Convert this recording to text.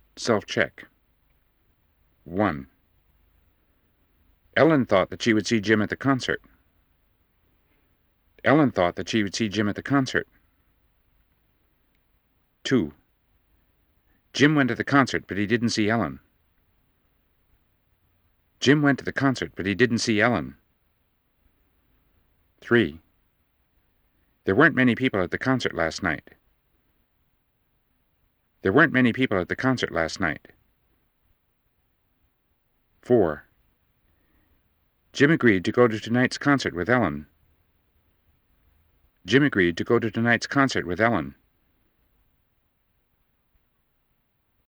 Self-check. 1. Ellen thought that she would see Jim at the concert. Ellen thought that she would see Jim at the concert. 2. Jim went to the concert, but he didn't see Ellen. Jim went to the concert, but he didn't see Ellen. 3. There weren't many people at the concert last night. There weren't many people at the concert last night. 4. Jim agreed to go to tonight's concert with Ellen. Jim agreed to go to tonight's concert with Ellen.